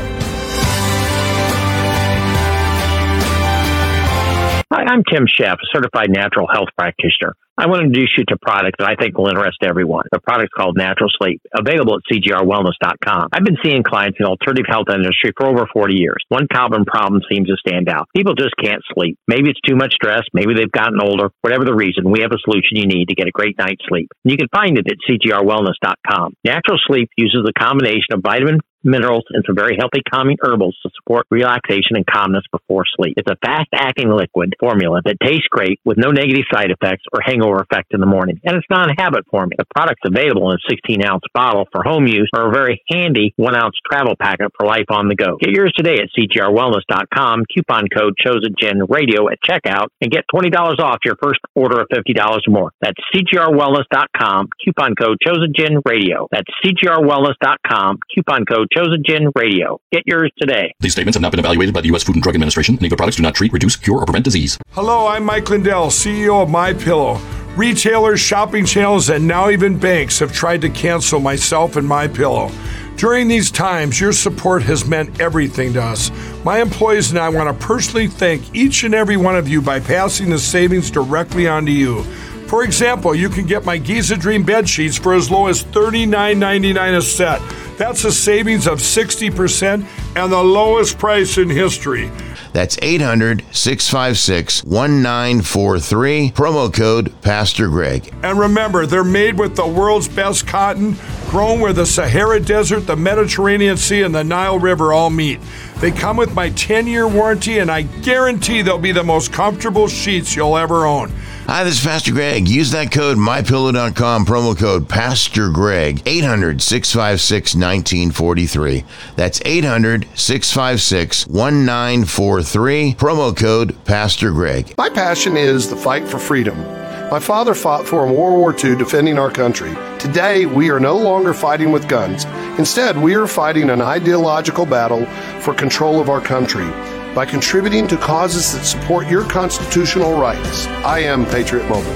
Hi, I'm Tim Sheff, a certified natural health practitioner. I want to introduce you to a product that I think will interest everyone. The product's called Natural Sleep, available at C G R wellness dot com. I've been seeing clients in the alternative health industry for over forty years. One common problem seems to stand out. People just can't sleep. Maybe it's too much stress. Maybe they've gotten older. Whatever the reason, we have a solution you need to get a great night's sleep. And you can find it at C G R wellness dot com. Natural Sleep uses a combination of vitamin, minerals, and some very healthy calming herbals to support relaxation and calmness before sleep. It's a fast-acting liquid formula that tastes great with no negative side effects or hangover effect in the morning. And it's non-habit forming. The product's available in a sixteen-ounce bottle for home use or a very handy one-ounce travel packet for life on the go. Get yours today at C G R wellness dot com, coupon code ChosenGenRadio at checkout, and get twenty dollars off your first order of fifty dollars or more. That's C G R wellness dot com, coupon code ChosenGenRadio. That's C G R wellness dot com, coupon code ChosenGenRadio. Get yours today. These statements have not been evaluated by the U S Food and Drug Administration. Any of the products do not treat, reduce, cure, or prevent disease. Hello, I'm Mike Lindell, C E O of MyPillow. Retailers, shopping channels, and now even banks have tried to cancel myself and MyPillow. During these times, your support has meant everything to us. My employees and I want to personally thank each and every one of you by passing the savings directly on to you. For example, you can get my Giza Dream bed sheets for as low as thirty-nine ninety-nine a set. That's a savings of sixty percent and the lowest price in history. That's eight hundred, six five six, one nine four three, promo code Pastor Greg. And remember, they're made with the world's best cotton, grown where the Sahara Desert, the Mediterranean Sea, and the Nile River all meet. They come with my ten-year warranty, and I guarantee they'll be the most comfortable sheets you'll ever own. Hi, this is Pastor Greg. Use that code my pillow dot com, promo code Pastor Greg, eight hundred, six five six, one nine four three. That's eight hundred, six five six, one nine four three, promo code Pastor Greg. My passion is the fight for freedom. My father fought for in World War Two defending our country. Today, we are no longer fighting with guns. Instead, we are fighting an ideological battle for control of our country by contributing to causes that support your constitutional rights. I am Patriot Mobile.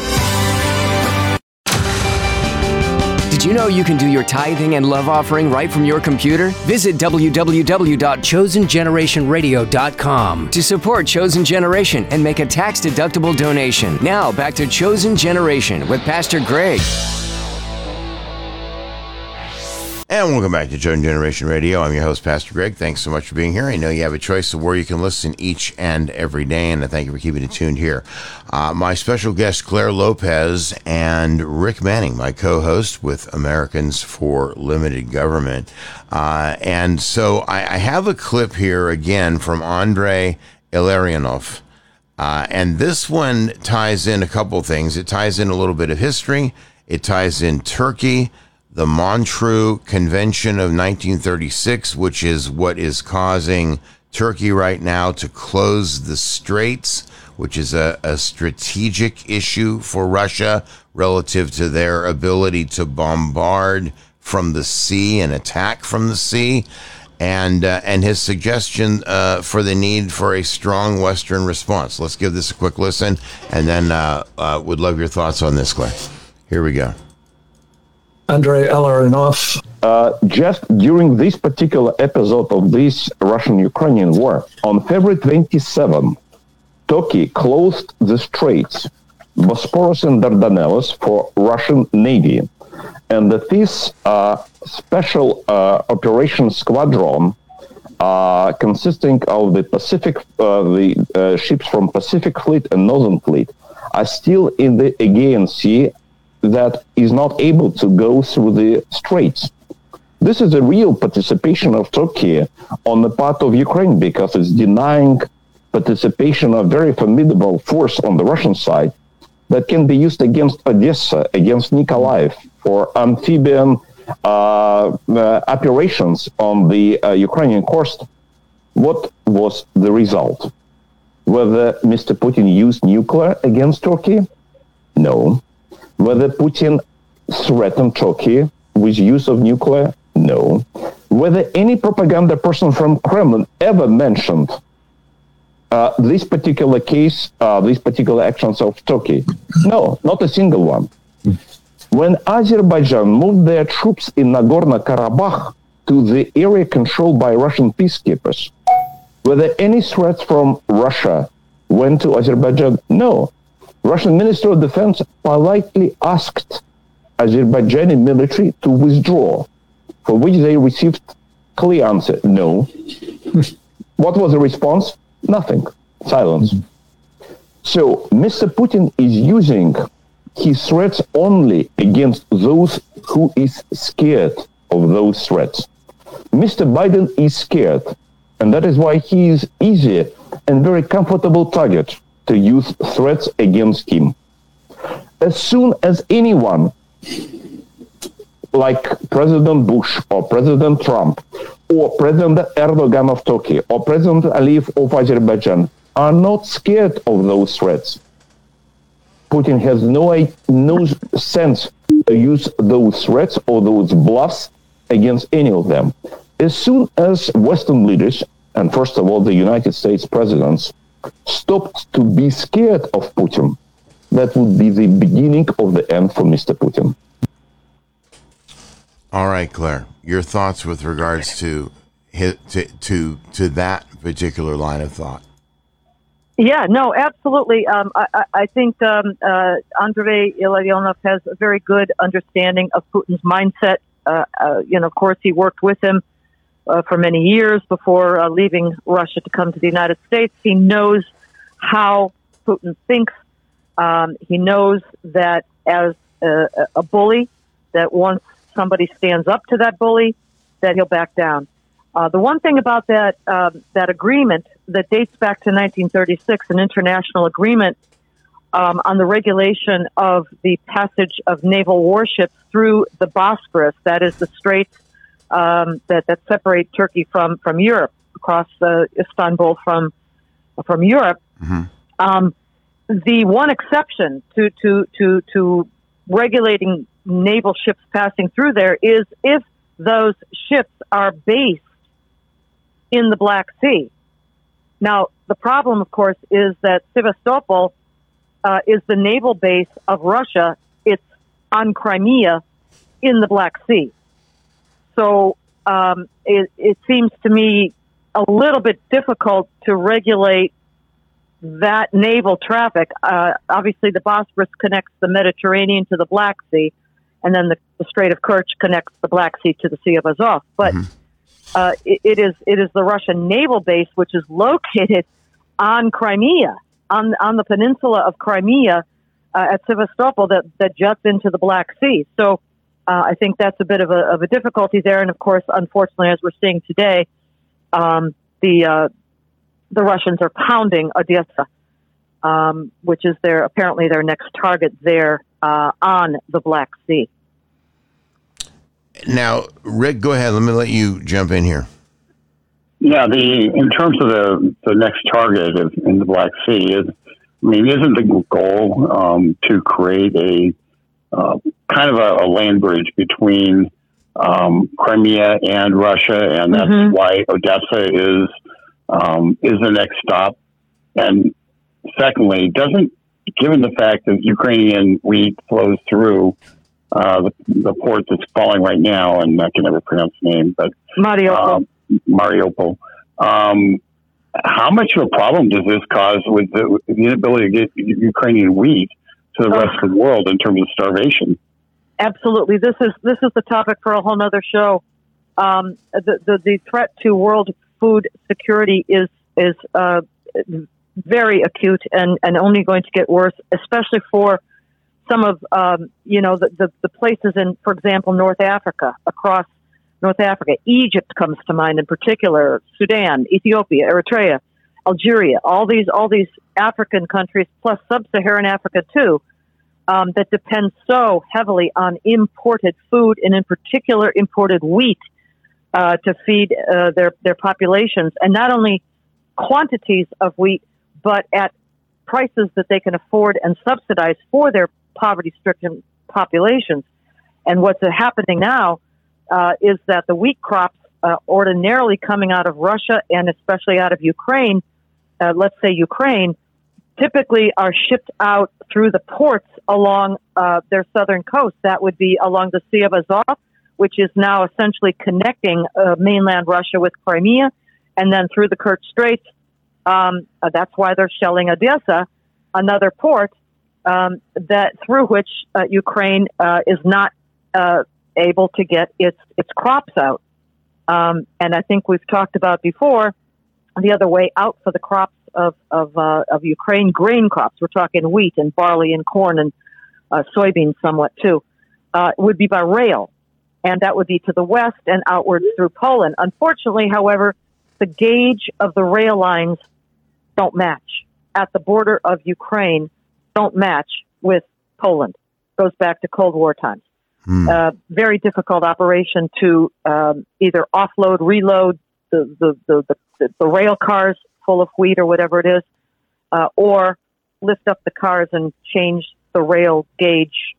Did you know you can do your tithing and love offering right from your computer? Visit w w w dot chosen generation radio dot com to support Chosen Generation and make a tax-deductible donation. Now, back to Chosen Generation with Pastor Greg. And welcome back to Chosen Generation Radio. I'm your host, Pastor Greg. Thanks so much for being here. I know you have a choice of where you can listen each and every day, and I thank you for keeping it tuned here. Uh, my special guest, Claire Lopez, and Rick Manning, my co-host with Americans for Limited Government. Uh, and so I, I have a clip here again from Andrei Illarionov. Uh, and this one ties in a couple things. It ties in a little bit of history. It ties in Turkey, the Montreux Convention of nineteen thirty-six, which is what is causing Turkey right now to close the straits, which is a, a strategic issue for Russia relative to their ability to bombard from the sea and attack from the sea, and uh, and his suggestion uh, for the need for a strong Western response. Let's give this a quick listen, and then uh, uh, would love your thoughts on this, Claire. Here we go. Andrei Illarionov. Uh, just during this particular episode of this Russian-Ukrainian war, on February twenty-seventh, Turkey closed the straits, Bosporus and Dardanelles, for Russian Navy. And that this uh, special uh, operation squadron uh, consisting of the Pacific, uh, the uh, ships from Pacific Fleet and Northern Fleet, are still in the Aegean Sea that is not able to go through the straits. This is a real participation of Turkey on the part of Ukraine, because it's denying participation of very formidable force on the Russian side that can be used against Odessa, against Nikolaev, for amphibian uh, uh, operations on the uh, Ukrainian coast. What was the result? Whether Mister Putin used nuclear against Turkey? No. Whether Putin threatened Turkey with use of nuclear? No. Whether any propaganda person from Kremlin ever mentioned uh, this particular case, uh, these particular actions of Turkey? No, not a single one. When Azerbaijan moved their troops in Nagorno-Karabakh to the area controlled by Russian peacekeepers, were there any threats from Russia went to Azerbaijan? No. Russian Minister of Defense politely asked Azerbaijani military to withdraw, for which they received clear answer, no. What was the response? Nothing. Silence. So Mister Putin is using his threats only against those who is scared of those threats. Mister Biden is scared, and that is why he is easy and very comfortable target to use threats against him. As soon as anyone, like President Bush or President Trump or President Erdogan of Turkey or President Aliyev of Azerbaijan are not scared of those threats, Putin has no, no sense to use those threats or those bluffs against any of them. As soon as Western leaders, and first of all the United States presidents, stopped to be scared of Putin, that would be the beginning of the end for Mister Putin. All right, Claire, your thoughts with regards to to to, to that particular line of thought. Yeah, no, absolutely. Um, I, I think um, uh, Andrei Illarionov has a very good understanding of Putin's mindset. Uh, uh, you know, of course, he worked with him uh, for many years before uh, leaving Russia to come to the United States. He knows how Putin thinks. Um, he knows that as a, a bully, that once somebody stands up to that bully, that he'll back down. Uh, the one thing about that um, that agreement that dates back to nineteen thirty-six, an international agreement um, on the regulation of the passage of naval warships through the Bosphorus, that is the straits um, that, that separate Turkey from, from Europe, across uh, Istanbul from from Europe. Mm-hmm. Um, the one exception to, to, to, to regulating naval ships passing through there is if those ships are based in the Black Sea. Now, the problem, of course, is that Sevastopol uh, is the naval base of Russia. It's on Crimea in the Black Sea. So um, it, it seems to me a little bit difficult to regulate that naval traffic. Uh, obviously, the Bosphorus connects the Mediterranean to the Black Sea, and then the, the Strait of Kerch connects the Black Sea to the Sea of Azov. But mm-hmm. uh, it, it is it is the Russian naval base, which is located on Crimea, on on the peninsula of Crimea uh, at Sevastopol, that, that juts into the Black Sea. So uh, I think that's a bit of a, of a difficulty there. And of course, unfortunately, as we're seeing today, um, the uh, the Russians are pounding Odessa, um, which is their apparently their next target there uh, on the Black Sea. Now, Rick, go ahead. Let me let you jump in here. Yeah, the in terms of the, the next target of, in the Black Sea, is, I mean, isn't the goal um, to create a uh, kind of a, a land bridge between um, Crimea and Russia, and that's mm-hmm. why Odessa is um, is the next stop. And secondly, doesn't given the fact that Ukrainian wheat flows through uh, the, the port that's falling right now, and I can never pronounce the name, but Mariupol. Um, Mariupol. Um, how much of a problem does this cause with the, the inability to get Ukrainian wheat to the rest of the world in terms of starvation? Absolutely. This is this is the topic for a whole nother show. Um, the, the the threat to world food security is is uh, very acute and, and only going to get worse, especially for some of, um, you know, the, the, the places in, for example, North Africa, across North Africa. Egypt comes to mind in particular, Sudan, Ethiopia, Eritrea, Algeria, all these all these African countries, plus sub-Saharan Africa too, um, that depend so heavily on imported food, and in particular imported wheat uh, to feed uh, their, their populations. And not only quantities of wheat, but at prices that they can afford and subsidize for their poverty-stricken populations. And what's happening now uh, is that the wheat crops uh, ordinarily coming out of Russia and especially out of Ukraine, uh, let's say Ukraine, typically are shipped out through the ports along uh, their southern coast. That would be along the Sea of Azov, which is now essentially connecting uh, mainland Russia with Crimea, and then through the Kerch Straits. Um, uh, that's why they're shelling Odessa, another port um, that through which uh, Ukraine uh, is not uh, able to get its its crops out. Um, and I think we've talked about before the other way out for the crops of of, uh, of Ukraine, grain crops. We're talking wheat and barley and corn and uh, soybeans, somewhat too. Uh, would be by rail, and that would be to the west and outwards through Poland. Unfortunately, however, the gauge of the rail lines don't match at the border of Ukraine, don't match with Poland. Goes back to Cold War times. Mm. Uh, very difficult operation to um, either offload, reload the the, the, the the rail cars full of wheat or whatever it is, uh, or lift up the cars and change the rail gauge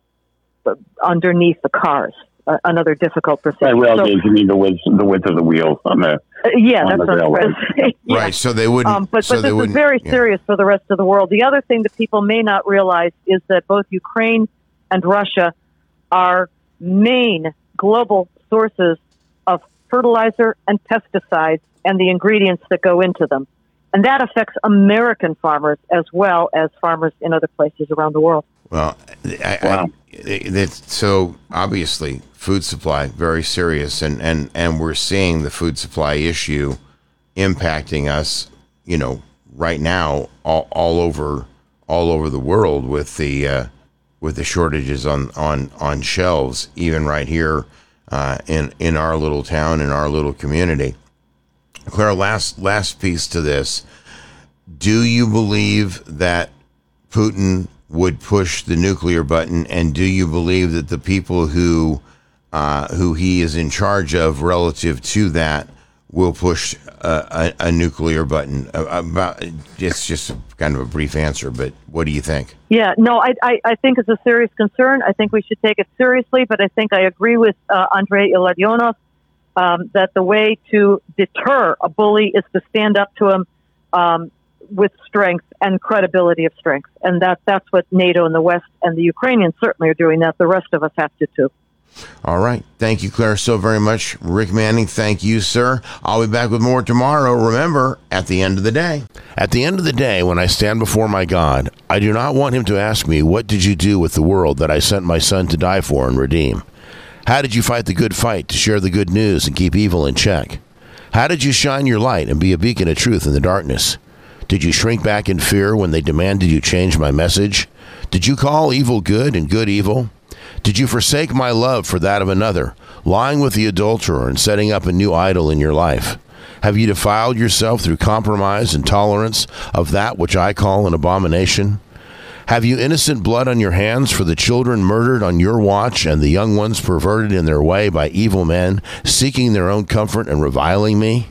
underneath the cars. Uh, another difficult procedure. By rail so, gauge, you mean the width, the width of the wheels on the uh, yeah, on that's the what I was saying. Yeah. Right, so they wouldn't. Um, but so but they this is wouldn't, very yeah. serious for the rest of the world. The other thing that people may not realize is that both Ukraine and Russia are main global sources of fertilizer and pesticides and the ingredients that go into them. And that affects American farmers as well as farmers in other places around the world. Well, I, wow. I, that's so obviously food supply, very serious. And, and, and we're seeing the food supply issue impacting us, you know, right now all, all over all over the world with the uh, with the shortages on, on, on shelves, even right here uh, in in our little town, in our little community. Claire, last last piece to this. Do you believe that Putin would push the nuclear button, and do you believe that the people who uh, who he is in charge of relative to that will push a, a, a nuclear button? About it's just kind of a brief answer, but what do you think? Yeah, no, I, I, I think it's a serious concern. I think we should take it seriously, but I think I agree with uh, Andrei Ilarionov um, that the way to deter a bully is to stand up to him um, with strength and credibility of strength. And that that's what NATO and the West and the Ukrainians certainly are doing that. The rest of us have to too. All right. Thank you, Claire, so very much. Rick Manning, thank you, sir. I'll be back with more tomorrow. Remember, at the end of the day. At the end of the day, when I stand before my God, I do not want him to ask me, what did you do with the world that I sent my son to die for and redeem? How did you fight the good fight to share the good news and keep evil in check? How did you shine your light and be a beacon of truth in the darkness? Did you shrink back in fear when they demanded you change my message? Did you call evil good and good evil? Did you forsake my love for that of another, lying with the adulterer and setting up a new idol in your life? Have you defiled yourself through compromise and tolerance of that which I call an abomination? Have you innocent blood on your hands for the children murdered on your watch and the young ones perverted in their way by evil men, seeking their own comfort and reviling me?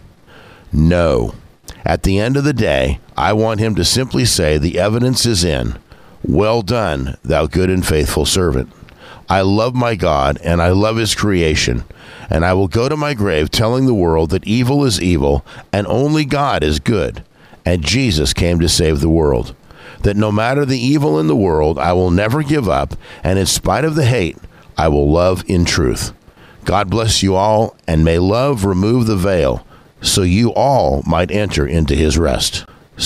No. At the end of the day, I want him to simply say, the evidence is in. Well done, thou good and faithful servant. I love my God, and I love his creation, and I will go to my grave telling the world that evil is evil, and only God is good, and Jesus came to save the world. That no matter the evil in the world, I will never give up, and in spite of the hate, I will love in truth. God bless you all, and may love remove the veil, so you all might enter into his rest. So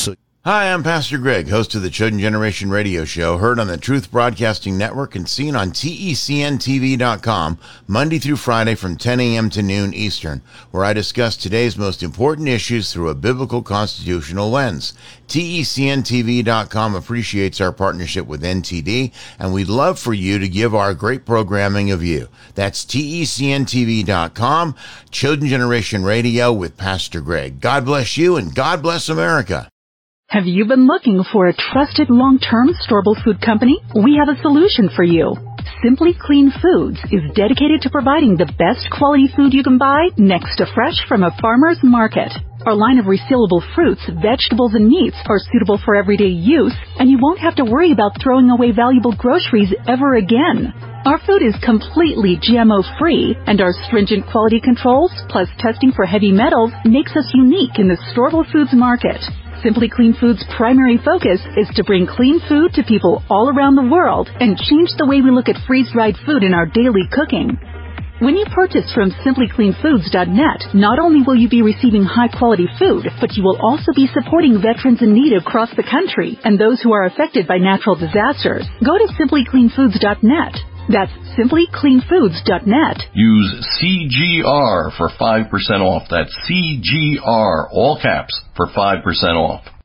Hi, I'm Pastor Greg, host of the Chosen Generation Radio Show, heard on the Truth Broadcasting Network and seen on T E C N T V dot com, Monday through Friday from ten a.m. to noon Eastern, where I discuss today's most important issues through a biblical constitutional lens. T E C N T V dot com appreciates our partnership with N T D, and we'd love for you to give our great programming a view. That's T E C N T V dot com, Chosen Generation Radio with Pastor Greg. God bless you, and God bless America. Have you been looking for a trusted long-term storable food company? We have a solution for you. Simply Clean Foods is dedicated to providing the best quality food you can buy next to fresh from a farmer's market. Our line of resealable fruits, vegetables, and meats are suitable for everyday use, and you won't have to worry about throwing away valuable groceries ever again. Our food is completely G M O-free, and our stringent quality controls, plus testing for heavy metals, makes us unique in the storable foods market. Simply Clean Foods' primary focus is to bring clean food to people all around the world and change the way we look at freeze-dried food in our daily cooking. When you purchase from simply clean foods dot net, not only will you be receiving high-quality food, but you will also be supporting veterans in need across the country and those who are affected by natural disasters. Go to simply clean foods dot net. That's simply clean foods dot net. Use C G R for five percent off. That's C G R, all caps, for five percent off.